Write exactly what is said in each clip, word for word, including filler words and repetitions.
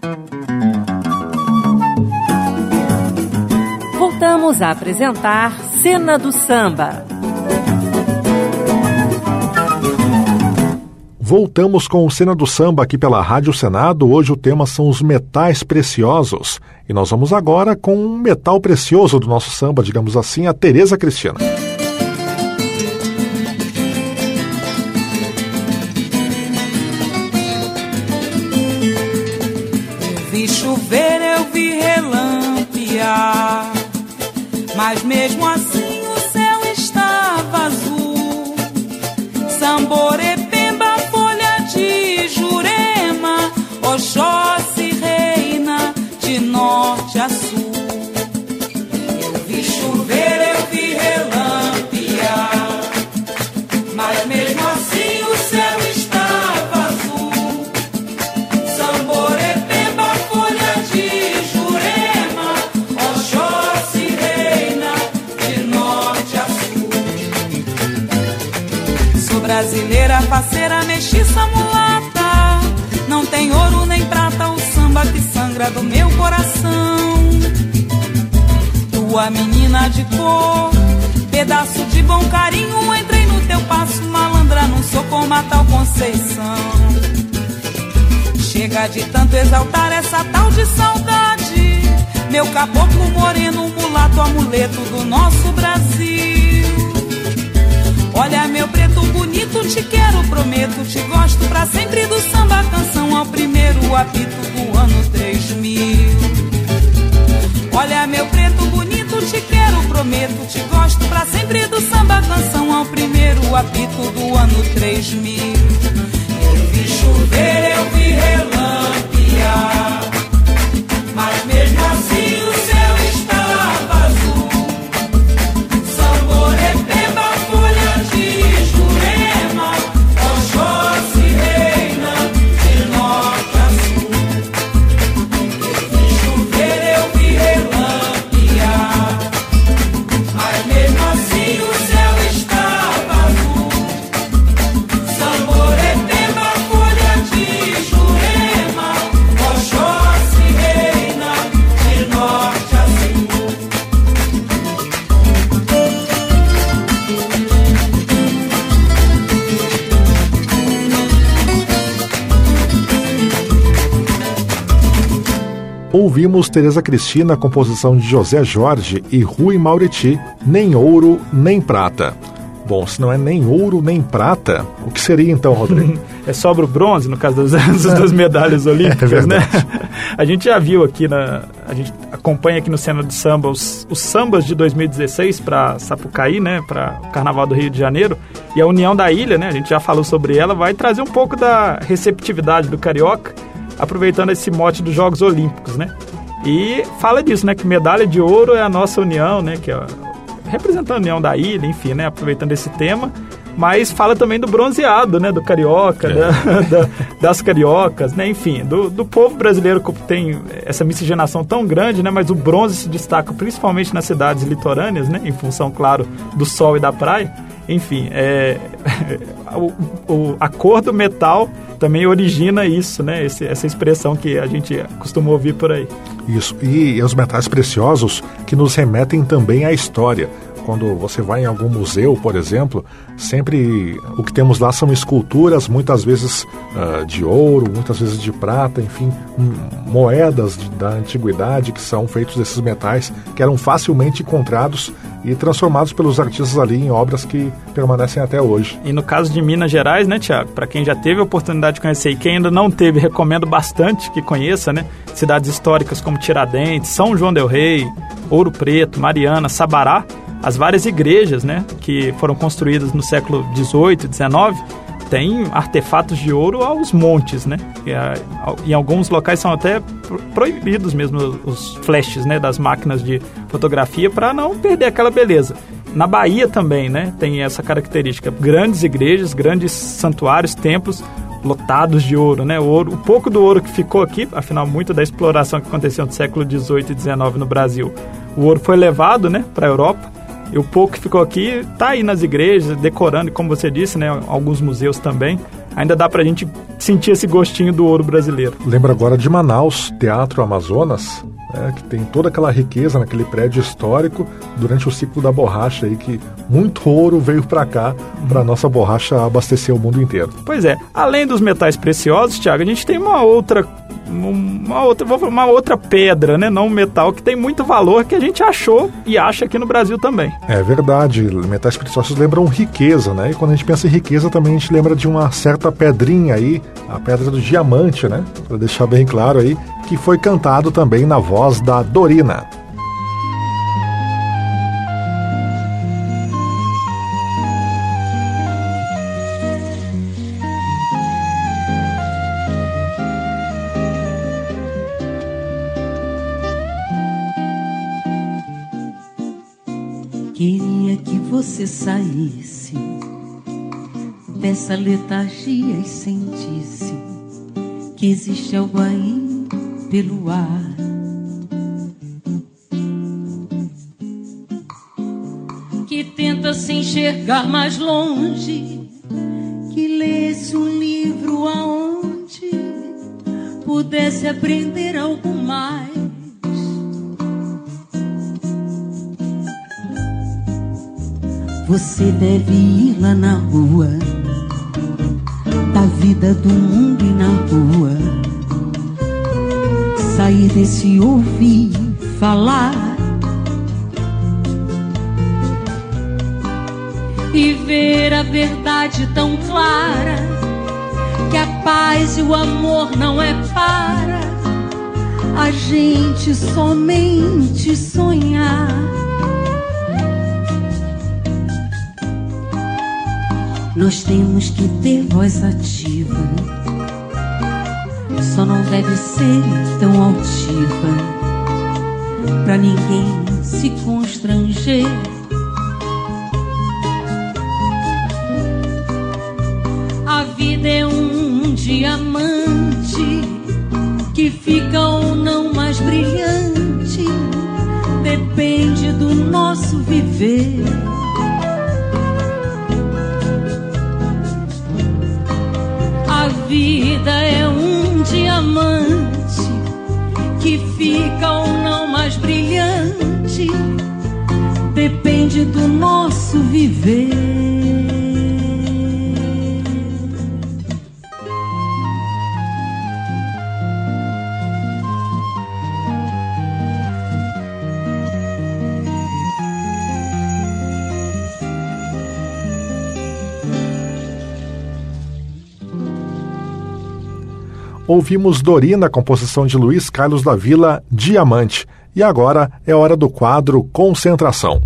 Voltamos a apresentar Cena do Samba. Voltamos com o Cena do Samba aqui pela Rádio Senado. Hoje o tema são os metais preciosos. E nós vamos agora com um metal precioso do nosso samba, digamos assim, a Tereza Cristina. Eu vi chover, eu vi relampear, mas mesmo assim o céu estava azul. Samborê, de Jurema, Oxóssi reina de norte a sul. Eu vi chover, eu vi relampear, mas mesmo assim o céu estava azul. Samborepemba, folha de Jurema, Oxóssi reina de norte a sul. Sou brasileira, parceira, mestiça, mulata, não tem ouro nem prata o samba que sangra do meu coração. Tua menina de cor, pedaço de bom carinho, entrei no teu passo, malandra, não sou como a tal Conceição. Chega de tanto exaltar essa tal de saudade, meu caboclo moreno, mulato, amuleto do nosso Brasil. Olha meu preto bonito, te quero, prometo, te gosto pra sempre do samba canção ao primeiro apito do ano três mil. Olha meu preto bonito, te quero, prometo, te gosto pra sempre do samba canção ao primeiro apito do ano três mil. Eu vi chover, eu vi relampear, mas mesmo assim o céu estava azul. Samborepemba, folha de Jurema, Oxóssi reina de norte a sul. Eu vi chover, eu vi relampear, mas mesmo assim o céu estava azul. Samborepemba, folha de Jurema, Oxóssi reina de norte a sul. Ouvimos Tereza Cristina, composição de José Jorge e Rui Mauriti, Nem Ouro, Nem Prata. Bom, se não é nem ouro, nem prata, o que seria então, Rodrigo? É sobra o bronze, no caso das, das duas medalhas olímpicas, é né? A gente já viu aqui, na, a gente acompanha aqui no Cena do Samba os, os sambas de dois mil e dezesseis para Sapucaí, né? Para o Carnaval do Rio de Janeiro. E a União da Ilha, né? A gente já falou sobre ela, vai trazer um pouco da receptividade do carioca, aproveitando esse mote dos Jogos Olímpicos, né? E fala disso, né? Que medalha de ouro é a nossa união, né? Que é representando a União da Ilha, enfim, né? Aproveitando esse tema. Mas fala também do bronzeado, né? Do carioca, é. da, da, das cariocas, né? Enfim, do, do povo brasileiro que tem essa miscigenação tão grande, né? Mas o bronze se destaca principalmente nas cidades litorâneas, né? Em função, claro, do sol e da praia. Enfim, é, o, o, a cor do metal também origina isso, né? Esse, essa expressão que a gente costuma ouvir por aí. Isso, e, e os metais preciosos que nos remetem também à história. Quando você vai em algum museu, por exemplo, sempre o que temos lá são esculturas, muitas vezes uh, de ouro, muitas vezes de prata, enfim, um, moedas de, da antiguidade que são feitos desses metais, que eram facilmente encontrados e transformados pelos artistas ali em obras que permanecem até hoje. E no caso de Minas Gerais, né, Tiago, para quem já teve a oportunidade de conhecer e quem ainda não teve, recomendo bastante que conheça, né, cidades históricas como Tiradentes, São João del Rei, Ouro Preto, Mariana, Sabará, as várias igrejas, né, que foram construídas no século dezoito, dezenove, têm artefatos de ouro aos montes, né? E, a, em alguns locais são até proibidos mesmo os flashes, né, das máquinas de fotografia para não perder aquela beleza. Na Bahia também, né, tem essa característica. Grandes igrejas, grandes santuários, templos lotados de ouro, né? O, ouro, o pouco do ouro que ficou aqui, afinal, muito da exploração que aconteceu no século dezoito e dezenove no Brasil, o ouro foi levado, né, para a Europa. E o pouco que ficou aqui está aí nas igrejas, decorando, e como você disse, né, alguns museus também. Ainda dá pra gente sentir esse gostinho do ouro brasileiro. Lembro agora de Manaus, Teatro Amazonas, né, que tem toda aquela riqueza naquele prédio histórico durante o ciclo da borracha aí, que muito ouro veio para cá, para nossa borracha abastecer o mundo inteiro. Pois é, além dos metais preciosos, Thiago, a gente tem uma outra uma outra, uma outra pedra, né, não um metal, que tem muito valor, que a gente achou e acha aqui no Brasil também. É verdade, metais preciosos lembram riqueza, né? E quando a gente pensa em riqueza também a gente lembra de uma certa pedrinha aí, a pedra do diamante, né? Para deixar bem claro aí, que foi cantado também na voz da Dorina. Queria que você saísse dessa letargia e sentisse que existe algo aí pelo ar. Que tenta se enxergar mais longe, que lesse um livro aonde pudesse aprender algo mais. Você deve ir lá na rua, da vida do mundo e na rua, sair desse ouvir falar e ver a verdade tão clara, que a paz e o amor não é para a gente somente sonhar. Nós temos que ter voz ativa, só não deve ser tão altiva, pra ninguém se constranger. A vida é um diamante que fica ou não mais brilhante, depende do nosso viver. A vida é um diamante que fica ou não mais brilhante, depende do nosso viver. Ouvimos Dorina, composição de Luiz Carlos da Vila, Diamante. E agora é hora do quadro Concentração.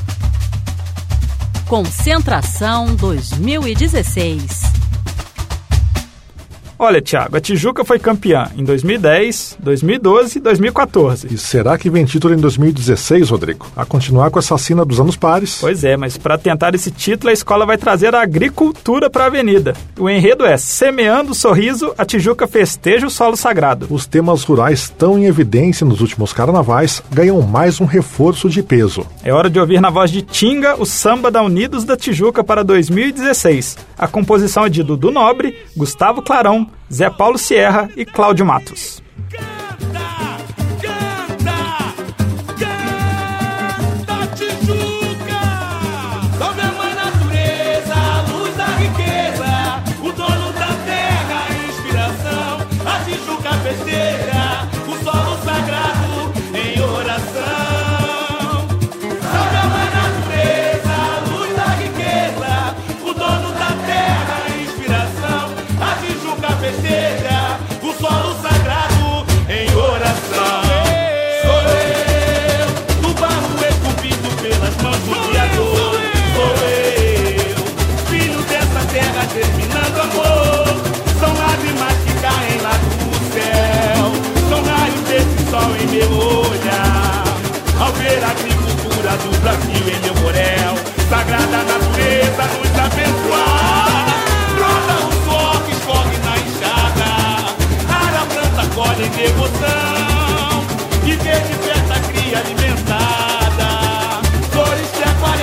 Concentração dois mil e dezesseis. Olha, Thiago, a Tijuca foi campeã em dois mil e dez, dois mil e doze e dois mil e quatorze. E será que vem título em dois mil e dezesseis, Rodrigo? A continuar com essa sina dos anos pares? Pois é, mas para tentar esse título, a escola vai trazer a agricultura para a avenida. O enredo é Semeando o Sorriso, a Tijuca festeja o solo sagrado. Os temas rurais tão em evidência nos últimos carnavais ganham mais um reforço de peso. É hora de ouvir na voz de Tinga o samba da Unidos da Tijuca para dois mil e dezesseis. A composição é de Dudu Nobre, Gustavo Clarão, Zé Paulo Sierra e Cláudio Matos. A agricultura do Brasil em meu morel, sagrada natureza nos abençoar. Brota o sol que escorre na enxada, ara planta, colhe em devoção, e verde festa cria alimentada. Flores de aquarela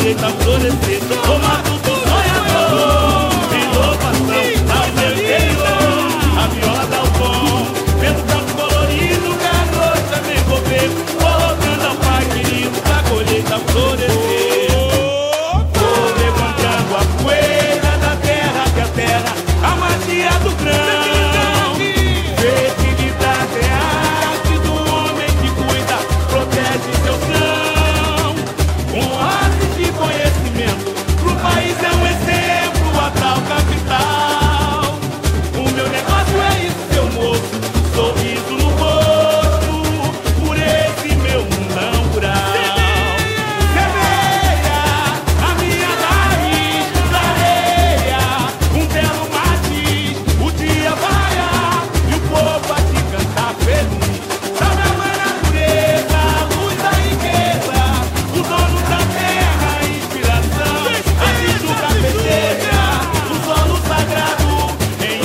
colheita florescer. Sou matuto sonhador, em louvação ao meu interior. A viola dá o tom, vendo campo colorido, que a noite também vou ver, colocando ao Pai querido pra colheita florescer. Vou levantando a poeira da terra, que a terra, a magia do grão. Fertilidade é a arte do homem que cuida, protege seu grão. Um oásis de conhecimento, pro país é um exemplo, a tal capital. O meu negócio é isso, seu moço, sorriso no rosto, por esse meu mundão rural. Semeia a minha raiz na areia, um belo matiz, o dia vai e o povo a te cantar feliz. Salve a mãe natureza, a luz da riqueza, o dono da terra, a inspiração, a Tijuca festeja, o solo sagrado em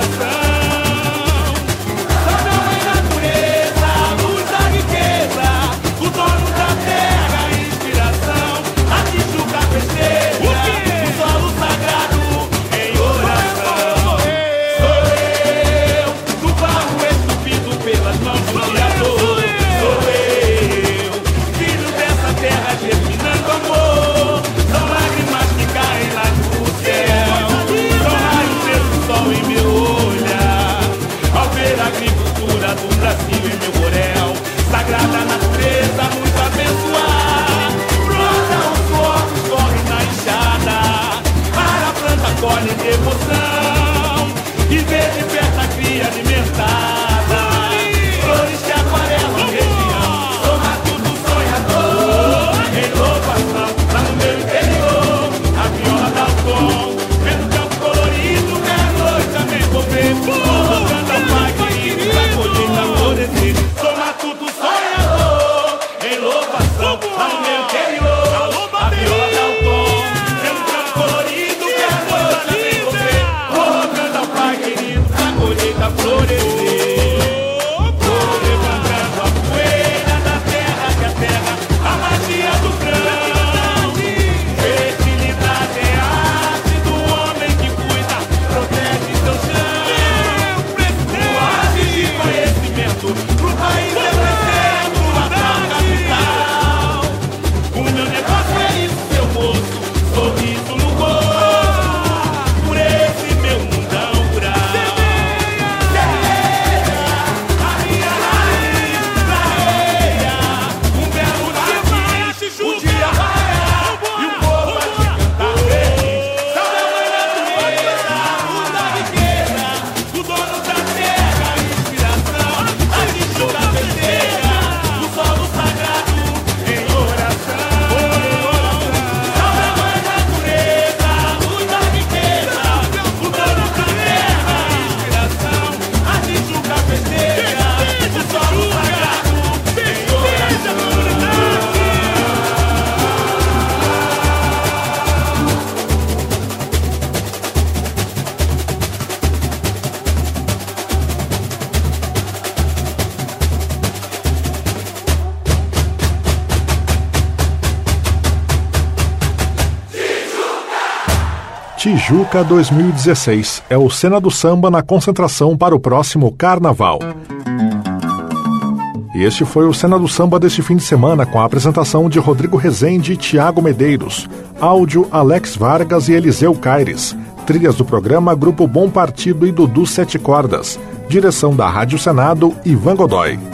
oração. Salve a mãe natureza, a luz da riqueza, o dono da terra, a inspiração, a Tijuca festeja, o solo sagrado em oração. Sou eu, do barro esculpido pelas mãos do Criador. Sou eu, filho dessa terra germinando amor. São lágrimas que caem lá do céu, são raios desse sol em meu olhar. Ao ver a agricultura do Brasil em meu borel, sagrada natureza muito abençoada, brota o suor que corre na enxada, para a planta colhe de emoção, e verde festa cria alimentada, flores que aquarelam a região. Sou matuto sonhador, em louvação, lá no meu interior, a viola dá o tom, vendo campo colorido, que a noite também vou ver, colocando ao Pai querido pra colheita florescer. Sou matuto sonhador, em louvação, lá no meu interior, a viola dá o tom, vendo campo colorido, que a noite também vou ver, colocando ao Pai querido pra colheita florescer. Vou levantando a poeira da terra, que a terra, a magia do grão. Fertilidade é a arte do homem que cuida, protege seu chão. Um oásis de conhecimento, pro país é um exemplo, a tal capital. O meu negócio é isso, seu moço, sorriso no rosto, por esse meu mundão rural. A minha raiz na areia, um belo matiz, o dia vai e o povo a te cantar feliz. Salve a mãe natureza, a luz da riqueza, o dono da terra, a inspiração, a Tijuca festeja, o solo sagrado em oração. Salve a mãe natureza, a luz da riqueza, o dono da terra, a inspiração, a Tijuca festeja, o solo sagrado em oração. Tijuca dois mil e dezesseis é o Cena do Samba na concentração para o próximo Carnaval. E este foi o Cena do Samba deste fim de semana, com a apresentação de Rodrigo Rezende e Tiago Medeiros, áudio Alex Vargas e Eliseu Caires, trilhas do programa Grupo Bom Partido e Dudu Sete Cordas, direção da Rádio Senado Ivan Godoy.